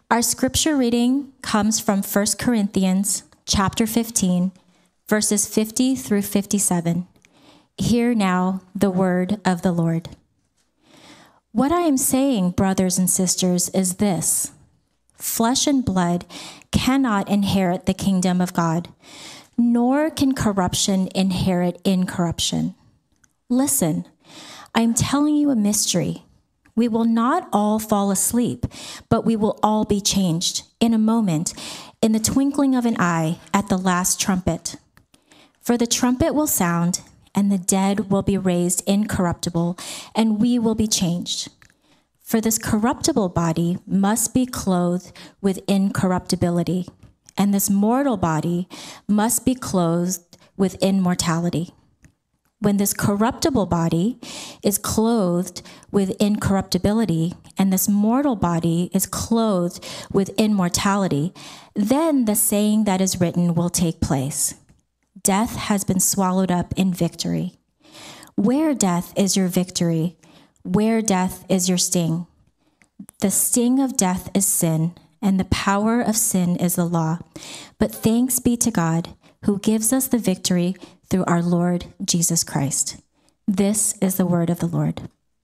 Our scripture reading comes from 1 Corinthians chapter 15, verses 50 through 57. Hear now the word of the Lord. What I am saying, brothers and sisters, is this: flesh and blood cannot inherit the kingdom of God, nor can corruption inherit incorruption. Listen, I am telling you a mystery. We will not all fall asleep, but we will all be changed in a moment, in the twinkling of an eye, at the last trumpet. For the trumpet will sound, and the dead will be raised incorruptible, and we will be changed. For this corruptible body must be clothed with incorruptibility, and this mortal body must be clothed with immortality. When this corruptible body is clothed with incorruptibility, and this mortal body is clothed with immortality, then the saying that is written will take place: death has been swallowed up in victory. Where, death, is your victory? Where, death, is your sting? The sting of death is sin, and the power of sin is the law. But thanks be to God, who gives us the victory through our Lord Jesus Christ. This is the word of the Lord.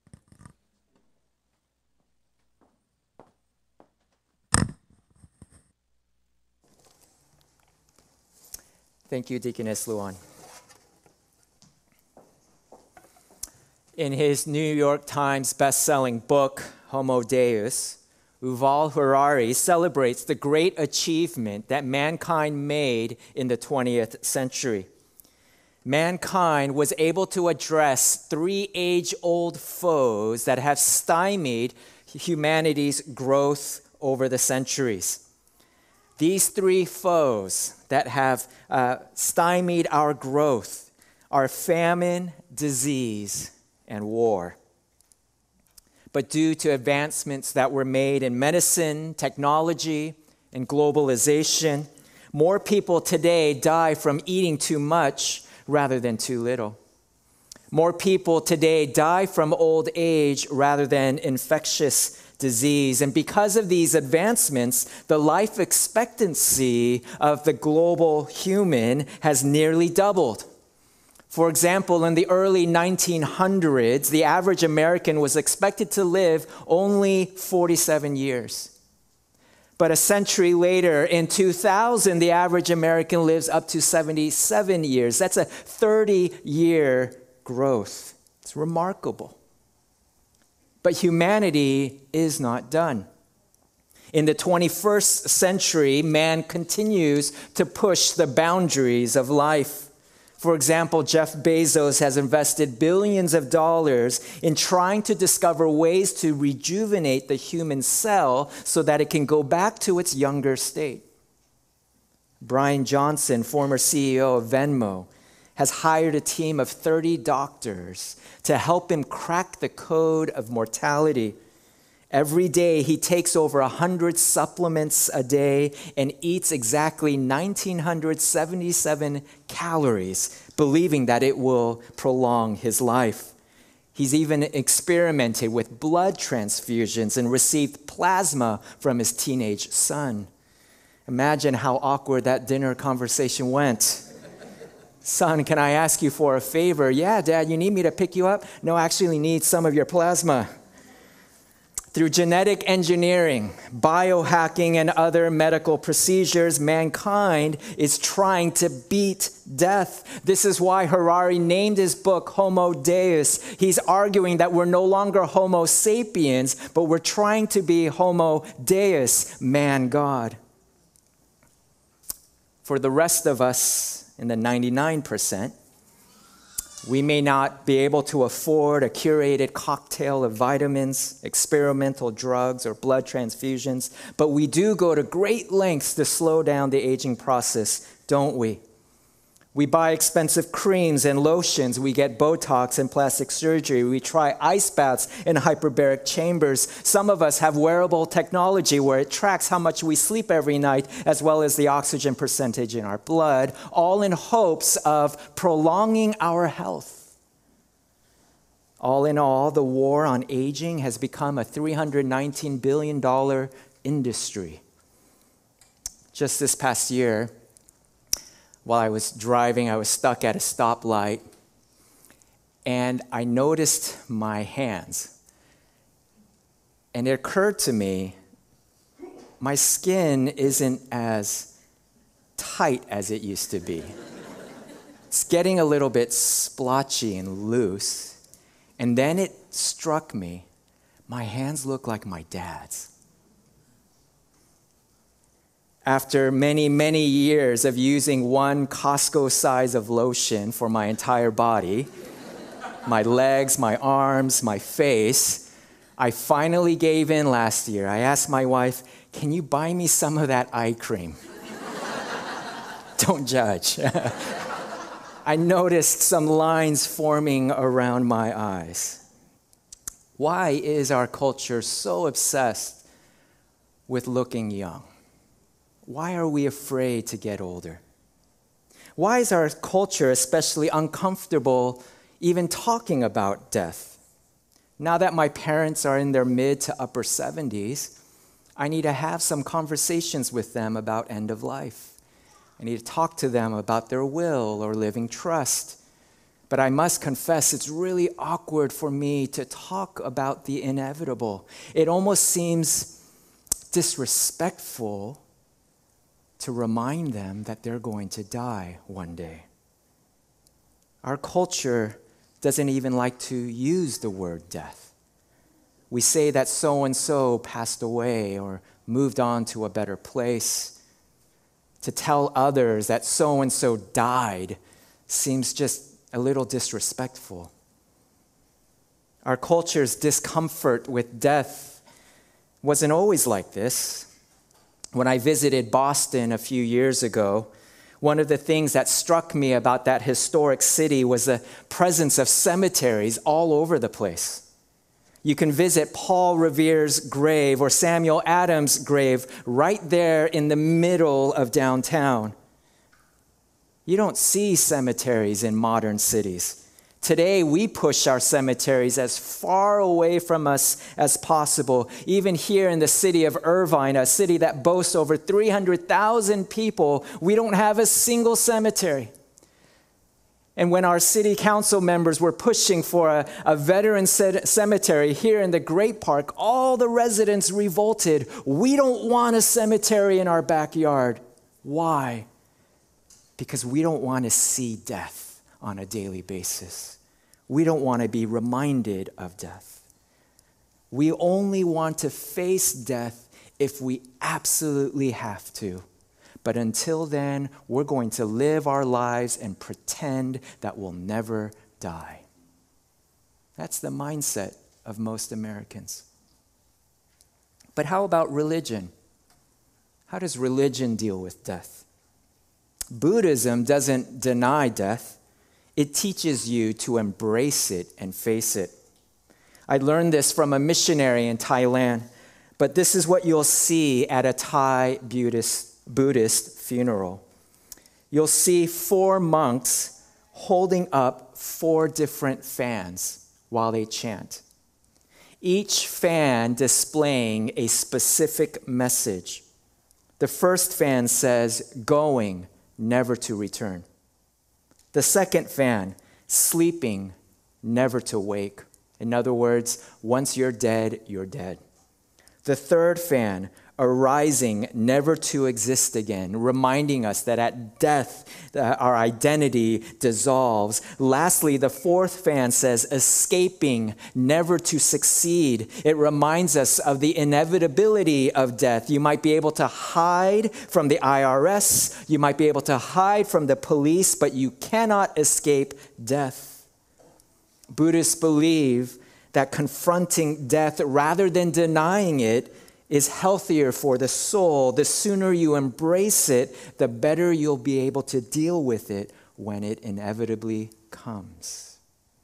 Thank you, Deaconess Luan. In his New York Times best-selling book, Homo Deus, Yuval Harari celebrates the great achievement that mankind made in the 20th century. Mankind was able to address three age-old foes that have stymied humanity's growth over the centuries. These three foes that have stymied our growth are famine, disease, and war. But due to advancements that were made in medicine, technology, and globalization, more people today die from eating too much rather than too little. More people today die from old age rather than infectious disease. And because of these advancements, the life expectancy of the global human has nearly doubled. For example, in the early 1900s, the average American was expected to live only 47 years. But a century later, in 2000, the average American lives up to 77 years. That's a 30-year growth. It's remarkable. But humanity is not done. In the 21st century, man continues to push the boundaries of life. For example, Jeff Bezos has invested billions of dollars in trying to discover ways to rejuvenate the human cell so that it can go back to its younger state. Brian Johnson, former CEO of Venmo, has hired a team of 30 doctors to help him crack the code of mortality. Every day, he takes over 100 supplements a day and eats exactly 1,977 calories, believing that it will prolong his life. He's even experimented with blood transfusions and received plasma from his teenage son. Imagine how awkward that dinner conversation went. Son, can I ask you for a favor? Yeah, Dad, you need me to pick you up? No, I actually need some of your plasma. Through genetic engineering, biohacking, and other medical procedures, mankind is trying to beat death. This is why Harari named his book Homo Deus. He's arguing that we're no longer Homo sapiens, but we're trying to be Homo Deus, man-God. For the rest of us, in the 99%, we may not be able to afford a curated cocktail of vitamins, experimental drugs, or blood transfusions, but we do go to great lengths to slow down the aging process, don't we? We buy expensive creams and lotions. We get Botox and plastic surgery. We try ice baths in hyperbaric chambers. Some of us have wearable technology where it tracks how much we sleep every night, as well as the oxygen percentage in our blood, all in hopes of prolonging our health. All in all, the war on aging has become a $319 billion industry. Just this past year, while I was driving, I was stuck at a stoplight, and I noticed my hands. And it occurred to me, my skin isn't as tight as it used to be. It's getting a little bit splotchy and loose. And then it struck me, my hands look like my dad's. After many, many years of using one Costco size of lotion for my entire body, my legs, my arms, my face, I finally gave in last year. I asked my wife, can you buy me some of that eye cream? Don't judge. I noticed some lines forming around my eyes. Why is our culture so obsessed with looking young? Why are we afraid to get older? Why is our culture especially uncomfortable even talking about death? Now that my parents are in their mid to upper 70s, I need to have some conversations with them about end of life. I need to talk to them about their will or living trust. But I must confess, it's really awkward for me to talk about the inevitable. It almost seems disrespectful to remind them that they're going to die one day. Our culture doesn't even like to use the word death. We say that so-and-so passed away or moved on to a better place. To tell others that so-and-so died seems just a little disrespectful. Our culture's discomfort with death wasn't always like this. When I visited Boston a few years ago, one of the things that struck me about that historic city was the presence of cemeteries all over the place. You can visit Paul Revere's grave or Samuel Adams' grave right there in the middle of downtown. You don't see cemeteries in modern cities. Today, we push our cemeteries as far away from us as possible. Even here in the city of Irvine, a city that boasts over 300,000 people, we don't have a single cemetery. And when our city council members were pushing for a veteran cemetery here in the Great Park, all the residents revolted. We don't want a cemetery in our backyard. Why? Because we don't want to see death on a daily basis. We don't want to be reminded of death. We only want to face death if we absolutely have to. But until then, we're going to live our lives and pretend that we'll never die. That's the mindset of most Americans. But how about religion? How does religion deal with death? Buddhism doesn't deny death. It teaches you to embrace it and face it. I learned this from a missionary in Thailand, but this is what you'll see at a Thai Buddhist funeral. You'll see 4 monks holding up 4 different fans while they chant. Each fan displaying a specific message. The first fan says, going, never to return. The second fan, sleeping, never to wake. In other words, once you're dead, you're dead. The third fan, arising, never to exist again, reminding us that at death, our identity dissolves. Lastly, the fourth fan says, escaping, never to succeed. It reminds us of the inevitability of death. You might be able to hide from the IRS, you might be able to hide from the police, but you cannot escape death. Buddhists believe that confronting death rather than denying it is healthier for the soul. The sooner you embrace it, the better you'll be able to deal with it when it inevitably comes.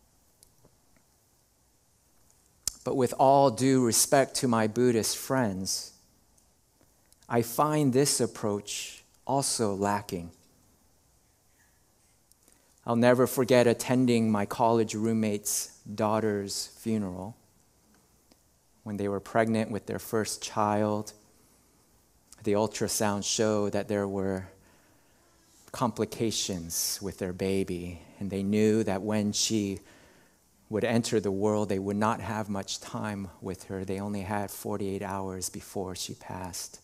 But with all due respect to my Buddhist friends, I find this approach also lacking. I'll never forget attending my college roommate's daughter's funeral when they were pregnant with their first child. The ultrasound showed that there were complications with their baby, and they knew that when she would enter the world, they would not have much time with her. They only had 48 hours before she passed.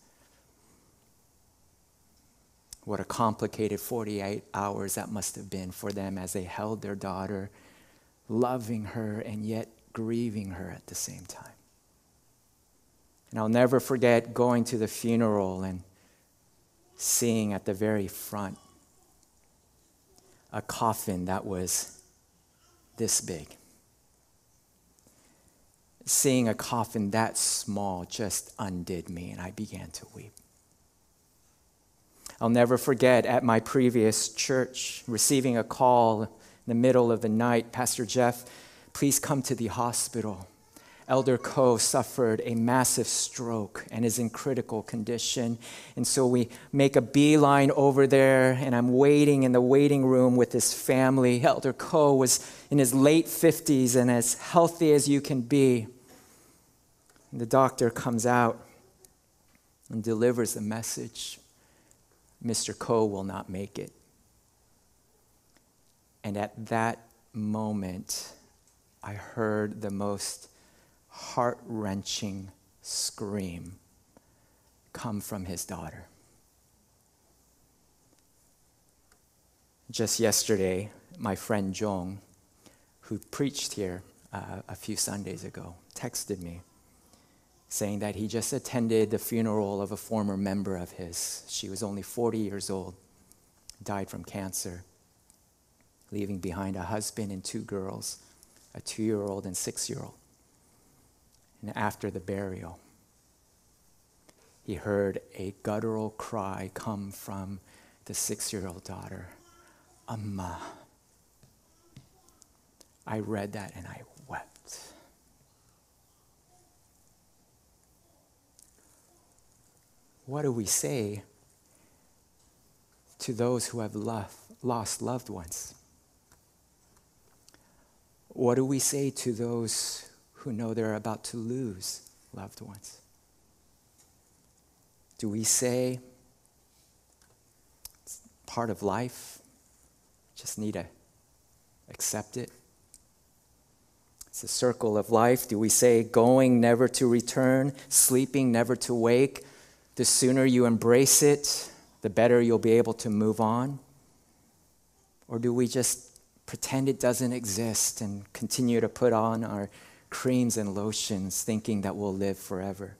What a complicated 48 hours that must have been for them as they held their daughter, loving her and yet grieving her at the same time. And I'll never forget going to the funeral and seeing at the very front a coffin that was this big. Seeing a coffin that small just undid me, and I began to weep. I'll never forget at my previous church receiving a call in the middle of the night, Pastor Jeff, please come to the hospital. Elder Ko suffered a massive stroke and is in critical condition. And so we make a beeline over there, and I'm waiting in the waiting room with his family. Elder Ko was in his late 50s and as healthy as you can be. And the doctor comes out and delivers the message. Mr. Ko will not make it. And at that moment, I heard the most heart-wrenching scream come from his daughter. Just yesterday, my friend Jong, who preached here a few Sundays ago, texted me saying that he just attended the funeral of a former member of his. She was only 40 years old, died from cancer, leaving behind a husband and 2 girls, a 2-year-old and 6-year-old. And after the burial, he heard a guttural cry come from the 6-year-old daughter, Amma. I read that and I wept. What do we say to those who have lost loved ones? What do we say to those who know they're about to lose loved ones? Do we say it's part of life, just need to accept it? It's a circle of life. Do we say going never to return, sleeping never to wake? The sooner you embrace it, the better you'll be able to move on? Or do we just pretend it doesn't exist and continue to put on our creams and lotions thinking that we'll live forever?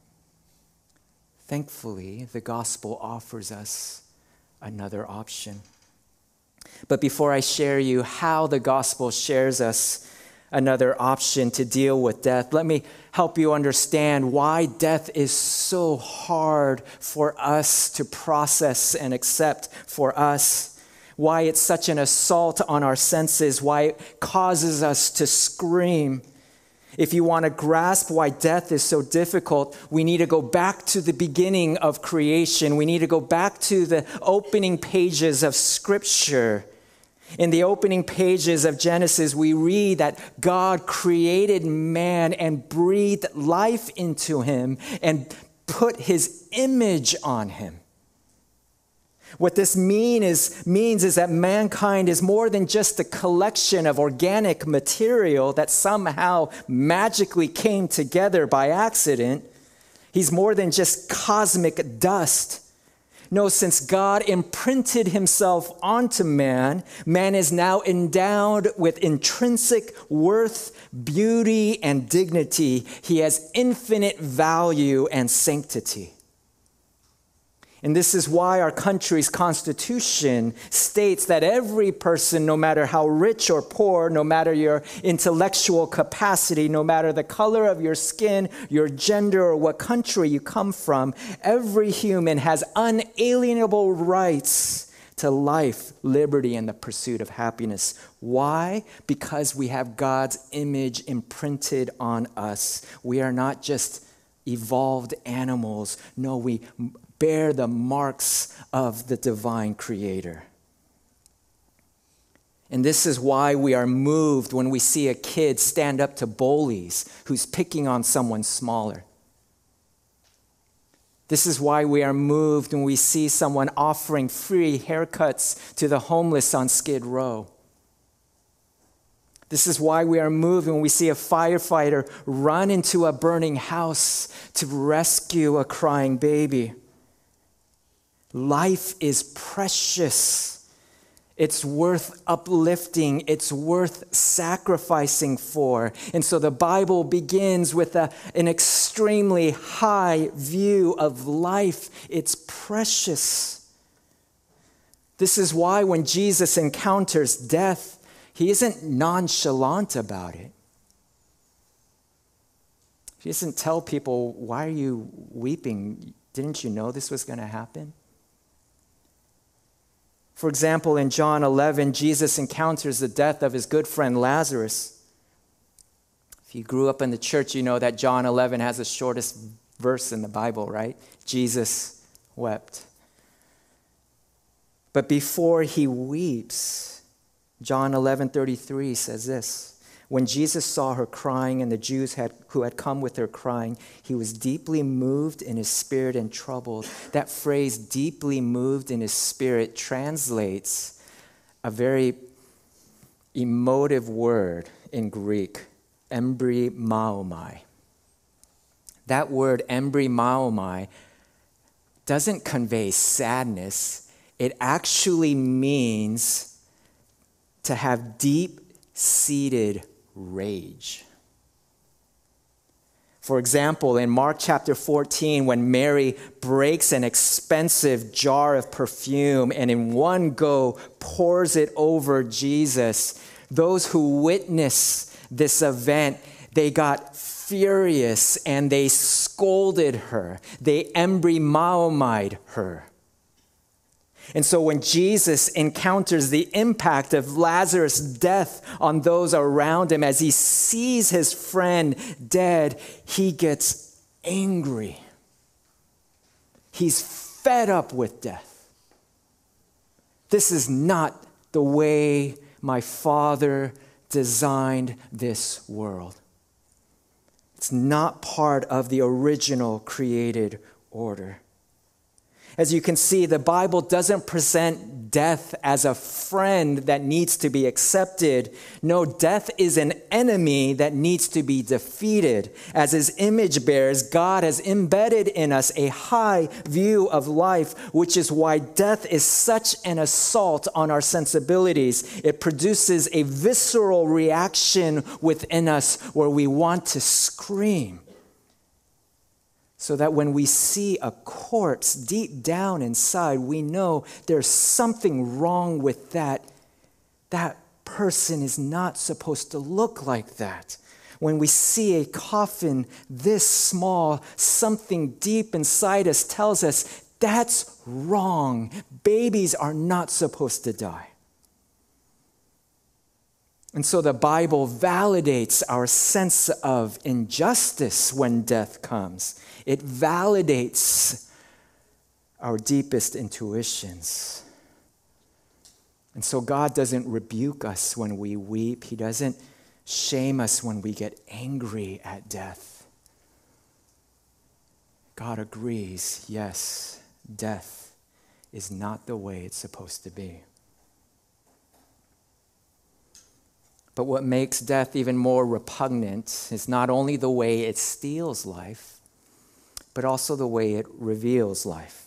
Thankfully, the gospel offers us another option. But before I share you how the gospel shares us another option to deal with death, let me help you understand why death is so hard for us to process and accept for us, why it's such an assault on our senses, why it causes us to scream. If you want to grasp why death is so difficult, we need to go back to the beginning of creation. We need to go back to the opening pages of Scripture. In the opening pages of Genesis, we read that God created man and breathed life into him and put his image on him. What this means is that mankind is more than just a collection of organic material that somehow magically came together by accident. He's more than just cosmic dust. No, since God imprinted himself onto man, man is now endowed with intrinsic worth, beauty, and dignity. He has infinite value and sanctity. And this is why our country's constitution states that every person, no matter how rich or poor, no matter your intellectual capacity, no matter the color of your skin, your gender, or what country you come from, every human has unalienable rights to life, liberty, and the pursuit of happiness. Why? Because we have God's image imprinted on us. We are not just evolved animals. No, we bear the marks of the divine creator. And this is why we are moved when we see a kid stand up to bullies who's picking on someone smaller. This is why we are moved when we see someone offering free haircuts to the homeless on Skid Row. This is why we are moved when we see a firefighter run into a burning house to rescue a crying baby. Life is precious. It's worth uplifting. It's worth sacrificing for. And so the Bible begins with an extremely high view of life. It's precious. This is why when Jesus encounters death, he isn't nonchalant about it. He doesn't tell people, why are you weeping? Didn't you know this was going to happen? For example, in John 11, Jesus encounters the death of his good friend Lazarus. If you grew up in the church, you know that John 11 has the shortest verse in the Bible, right? Jesus wept. But before he weeps, John 11:33 says this: when Jesus saw her crying and the Jews who had come with her crying, he was deeply moved in his spirit and troubled. That phrase, deeply moved in his spirit, translates a very emotive word in Greek, embrymaomai. That word, embrymaomai, doesn't convey sadness. It actually means to have deep-seated rage. For example, in Mark chapter 14, when Mary breaks an expensive jar of perfume and in one go pours it over Jesus, those who witness this event, they got furious and they scolded her. They embrymaomai'd her. And so when Jesus encounters the impact of Lazarus' death on those around him, as he sees his friend dead, he gets angry. He's fed up with death. This is not the way my Father designed this world. It's not part of the original created order. As you can see, the Bible doesn't present death as a friend that needs to be accepted. No, death is an enemy that needs to be defeated. As his image bearers, God has embedded in us a high view of life, which is why death is such an assault on our sensibilities. It produces a visceral reaction within us where we want to scream. So that when we see a corpse deep down inside, we know there's something wrong with that. That person is not supposed to look like that. When we see a coffin this small, something deep inside us tells us that's wrong. Babies are not supposed to die. And so the Bible validates our sense of injustice when death comes. It validates our deepest intuitions. And so God doesn't rebuke us when we weep. He doesn't shame us when we get angry at death. God agrees, yes, death is not the way it's supposed to be. But what makes death even more repugnant is not only the way it steals life, but also the way it reveals life.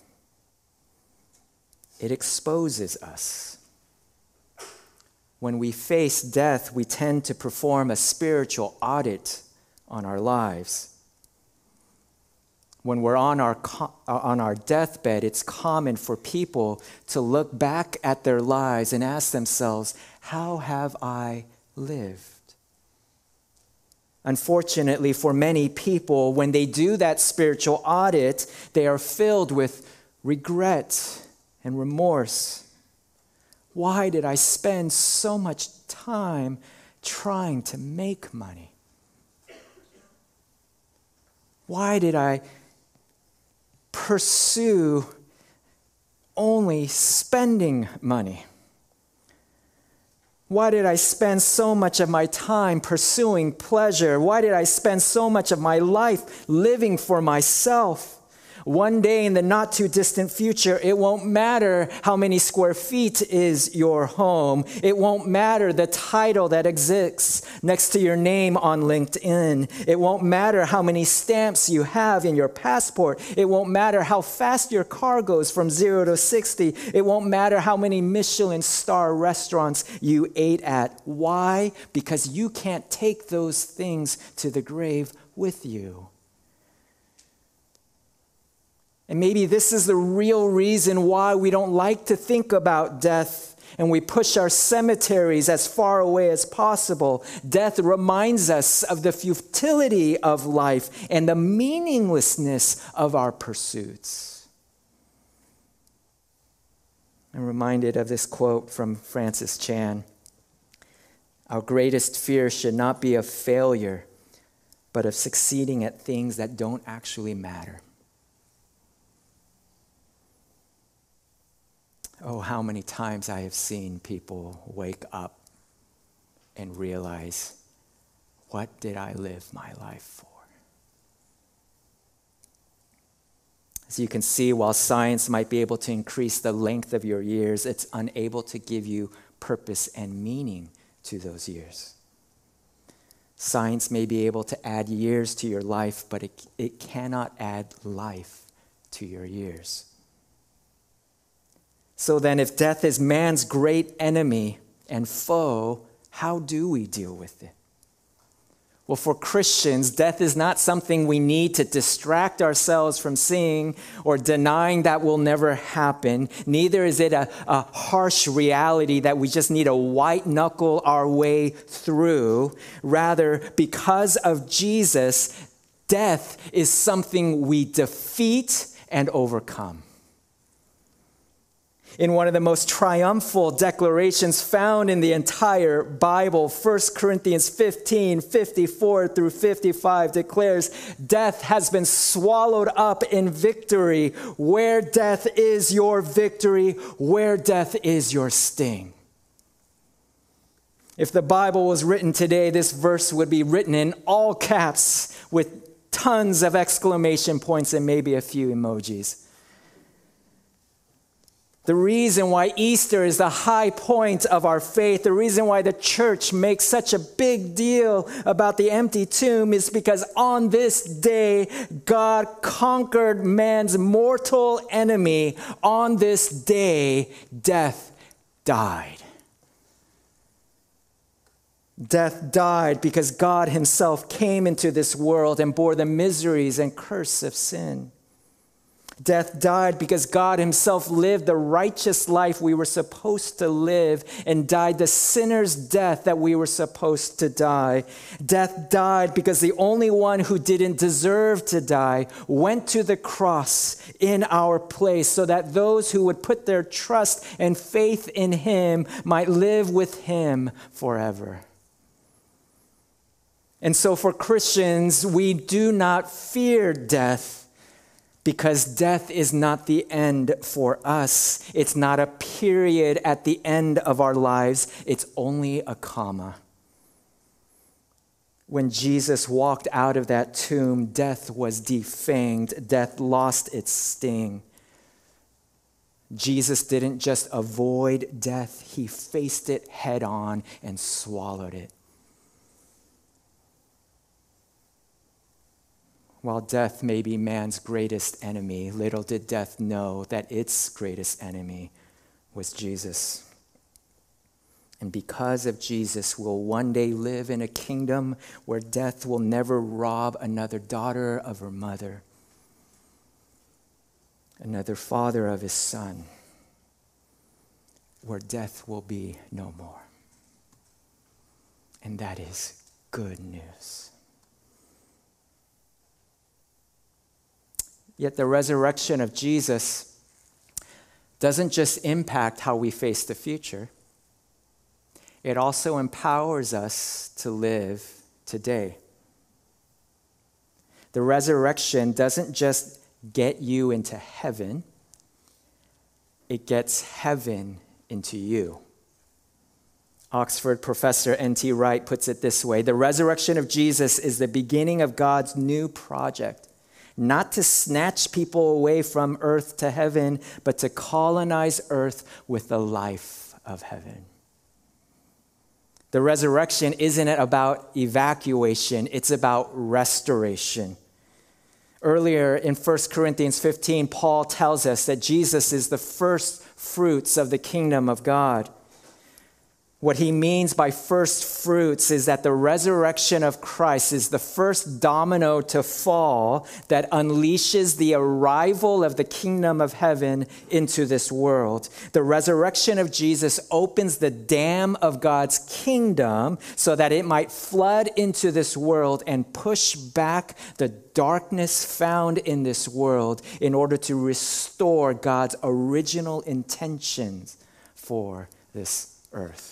It exposes us. When we face death, we tend to perform a spiritual audit on our lives. When we're on our deathbed, it's common for people to look back at their lives and ask themselves, how have I lived? Unfortunately, for many people, when they do that spiritual audit, they are filled with regret and remorse. Why did I spend so much time trying to make money? Why did I pursue only spending money? Why did I spend so much of my time pursuing pleasure? Why did I spend so much of my life living for myself? One day in the not too distant future, it won't matter how many square feet is your home. It won't matter the title that exists next to your name on LinkedIn. It won't matter how many stamps you have in your passport. It won't matter how fast your car goes from 0 to 60. It won't matter how many Michelin star restaurants you ate at. Why? Because you can't take those things to the grave with you. And maybe this is the real reason why we don't like to think about death and we push our cemeteries as far away as possible. Death reminds us of the futility of life and the meaninglessness of our pursuits. I'm reminded of this quote from Francis Chan. Our greatest fear should not be of failure, but of succeeding at things that don't actually matter. Oh, how many times I have seen people wake up and realize, what did I live my life for? As you can see, while science might be able to increase the length of your years, it's unable to give you purpose and meaning to those years. Science may be able to add years to your life, but it cannot add life to your years. So then, if death is man's great enemy and foe, how do we deal with it? Well, for Christians, death is not something we need to distract ourselves from seeing or denying that will never happen. Neither is it a harsh reality that we just need to white knuckle our way through. Rather, because of Jesus, death is something we defeat and overcome. In one of the most triumphal declarations found in the entire Bible, 1 Corinthians 15, 54 through 55 declares, death has been swallowed up in victory. Where death is your victory, where death is your sting. If the Bible was written today, this verse would be written in all caps with tons of exclamation points and maybe a few emojis. The reason why Easter is the high point of our faith, the reason why the church makes such a big deal about the empty tomb is because on this day, God conquered man's mortal enemy. On this day, death died. Death died because God himself came into this world and bore the miseries and curse of sin. Death died because God himself lived the righteous life we were supposed to live and died the sinner's death that we were supposed to die. Death died because the only one who didn't deserve to die went to the cross in our place so that those who would put their trust and faith in him might live with him forever. And so for Christians, we do not fear death, because death is not the end for us. It's not a period at the end of our lives. It's only a comma. When Jesus walked out of that tomb, death was defanged. Death lost its sting. Jesus didn't just avoid death. He faced it head on and swallowed it. While death may be man's greatest enemy, little did death know that its greatest enemy was Jesus. And because of Jesus, we'll one day live in a kingdom where death will never rob another daughter of her mother, another father of his son, where death will be no more. And that is good news. Yet the resurrection of Jesus doesn't just impact how we face the future. It also empowers us to live today. The resurrection doesn't just get you into heaven, it gets heaven into you. Oxford professor N.T. Wright puts it this way: the resurrection of Jesus is the beginning of God's new project. not to snatch people away from earth to heaven, but to colonize earth with the life of heaven. The resurrection isn't about evacuation, it's about restoration. Earlier in 1 Corinthians 15, Paul tells us that Jesus is the first fruits of the kingdom of God. What he means by first fruits is that the resurrection of Christ is the first domino to fall that unleashes the arrival of the kingdom of heaven into this world. The resurrection of Jesus opens the dam of God's kingdom so that it might flood into this world and push back the darkness found in this world in order to restore God's original intentions for this earth.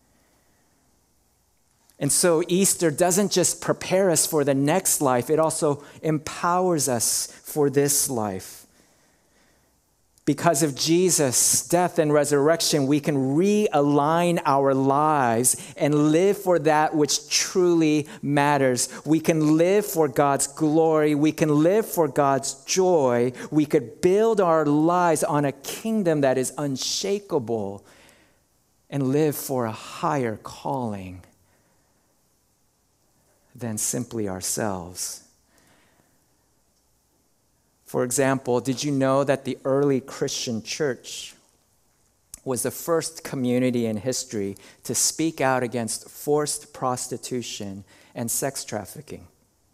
And so Easter doesn't just prepare us for the next life, it also empowers us for this life. Because of Jesus' death and resurrection, we can realign our lives and live for that which truly matters. We can live for God's glory. We can live for God's joy. We could build our lives on a kingdom that is unshakable and live for a higher calling than simply ourselves. For example, did you know that the early Christian church was the first community in history to speak out against forced prostitution and sex trafficking?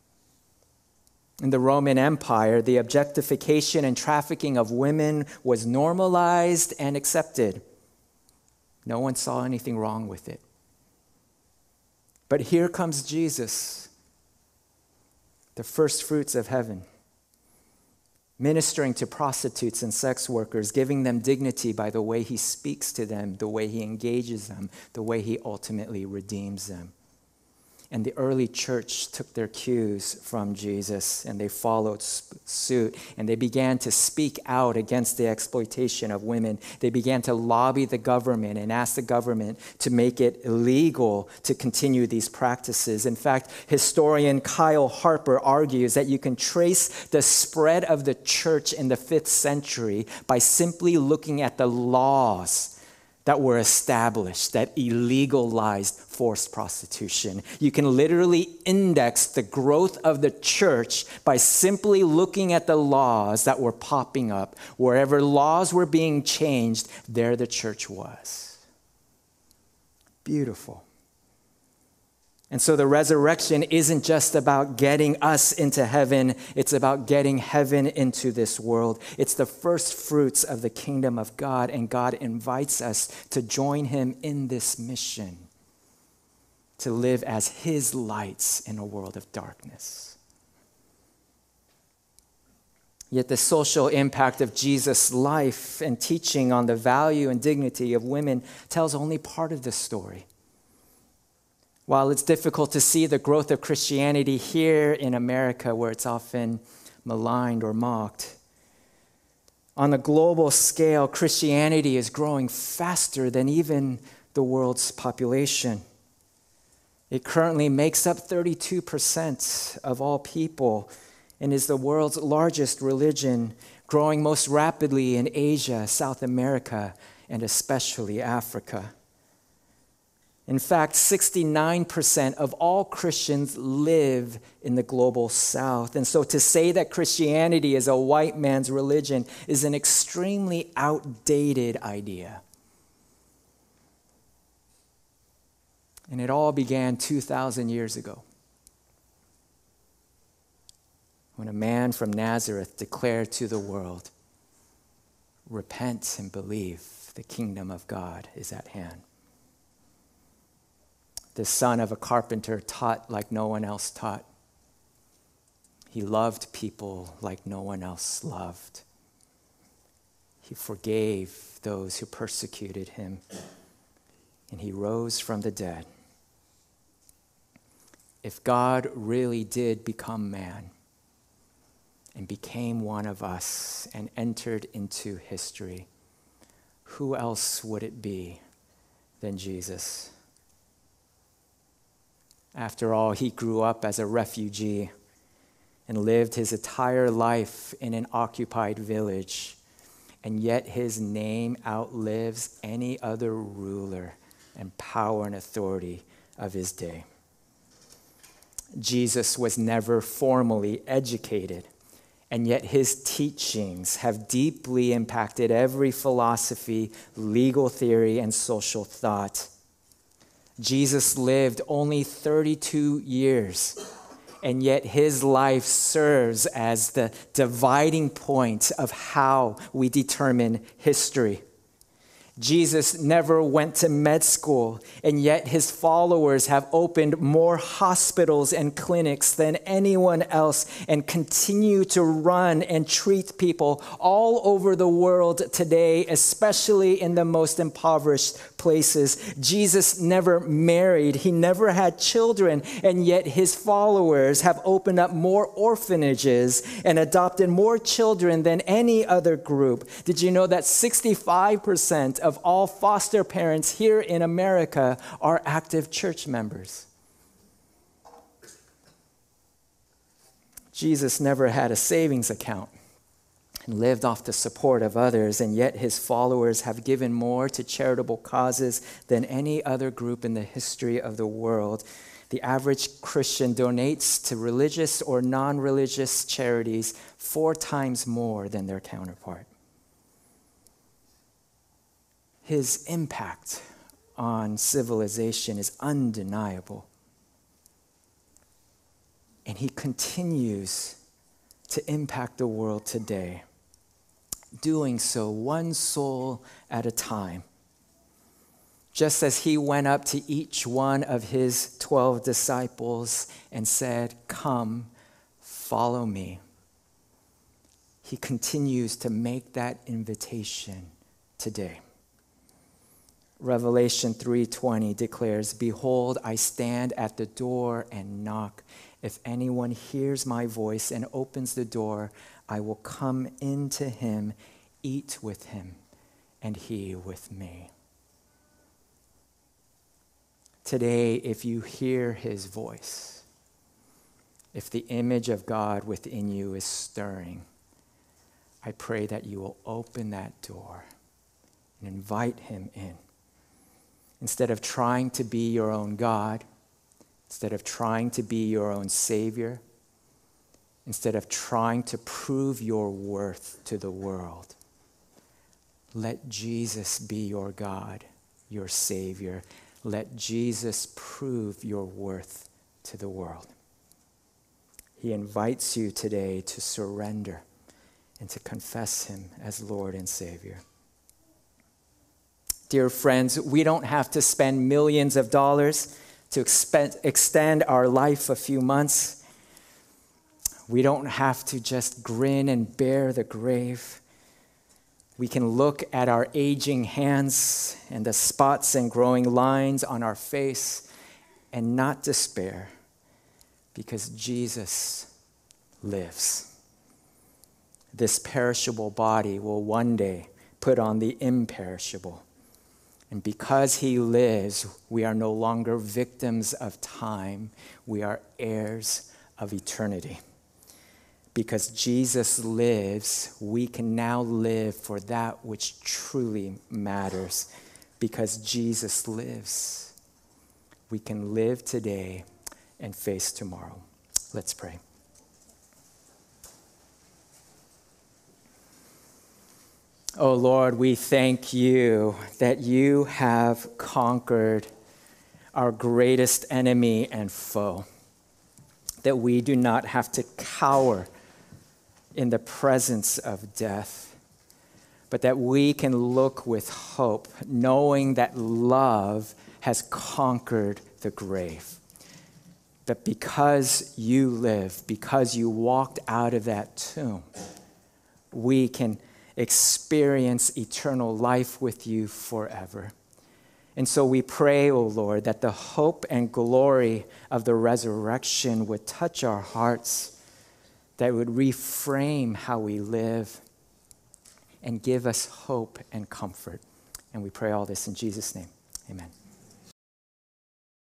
In the Roman Empire, the objectification and trafficking of women was normalized and accepted. No one saw anything wrong with it. But here comes Jesus, the first fruits of heaven, ministering to prostitutes and sex workers, giving them dignity by the way he speaks to them, the way he engages them, the way he ultimately redeems them. And the early church took their cues from Jesus, and they followed suit, and they began to speak out against the exploitation of women. They began to lobby the government and ask the government to make it illegal to continue these practices. In fact, historian Kyle Harper argues that you can trace the spread of the church in the 5th century by simply looking at the laws that were established that illegalized forced prostitution. You can literally index the growth of the church by simply looking at the laws that were popping up. Wherever laws were being changed, there the church was. Beautiful. And so the resurrection isn't just about getting us into heaven, it's about getting heaven into this world. It's the first fruits of the kingdom of God, and God invites us to join him in this mission, to live as his lights in a world of darkness. Yet the social impact of Jesus' life and teaching on the value and dignity of women tells only part of the story. While it's difficult to see the growth of Christianity here in America, where it's often maligned or mocked, on a global scale, Christianity is growing faster than even the world's population. It currently makes up 32% of all people and is the world's largest religion, growing most rapidly in Asia, South America, and especially Africa. In fact, 69% of all Christians live in the global south. And so to say that Christianity is a white man's religion is an extremely outdated idea. And it all began 2,000 years ago, when a man from Nazareth declared to the world, "Repent and believe, the kingdom of God is at hand." The son of a carpenter taught like no one else taught. He loved people like no one else loved. He forgave those who persecuted him, and he rose from the dead. If God really did become man and became one of us and entered into history, who else would it be than Jesus? After all, he grew up as a refugee and lived his entire life in an occupied village, and yet his name outlives any other ruler and power and authority of his day. Jesus was never formally educated, and yet his teachings have deeply impacted every philosophy, legal theory, and social thought. Jesus lived only 32 years, and yet his life serves as the dividing point of how we determine history. Jesus never went to med school, and yet his followers have opened more hospitals and clinics than anyone else and continue to run and treat people all over the world today, especially in the most impoverished places. Jesus never married. He never had children, and yet his followers have opened up more orphanages and adopted more children than any other group. Did you know that 65% of all foster parents here in America are active church members? Jesus never had a savings account and lived off the support of others, and yet his followers have given more to charitable causes than any other group in the history of the world. The average Christian donates to religious or non-religious charities 4 times more than their counterpart. His impact on civilization is undeniable. And he continues to impact the world today, doing so one soul at a time. Just as he went up to each one of his 12 disciples and said, "Come, follow me," he continues to make that invitation today. Revelation 3:20 declares, "Behold, I stand at the door and knock. If anyone hears my voice and opens the door, I will come into him, eat with him, and he with me." Today, if you hear his voice, if the image of God within you is stirring, I pray that you will open that door and invite him in. Instead of trying to be your own God, instead of trying to be your own Savior, instead of trying to prove your worth to the world, let Jesus be your God, your Savior. Let Jesus prove your worth to the world. He invites you today to surrender and to confess him as Lord and Savior. Dear friends, we don't have to spend millions of dollars to extend our life a few months. We don't have to just grin and bear the grave. We can look at our aging hands and the spots and growing lines on our face and not despair, because Jesus lives. This perishable body will one day put on the imperishable. And because he lives, we are no longer victims of time. We are heirs of eternity. Because Jesus lives, we can now live for that which truly matters. Because Jesus lives, we can live today and face tomorrow. Let's pray. Oh Lord, we thank you that you have conquered our greatest enemy and foe, that we do not have to cower in the presence of death, but that we can look with hope, knowing that love has conquered the grave. That because you live, because you walked out of that tomb, we can experience eternal life with you forever. And so we pray, O Lord, that the hope and glory of the resurrection would touch our hearts, that would reframe how we live and give us hope and comfort. And we pray all this in Jesus' name. Amen.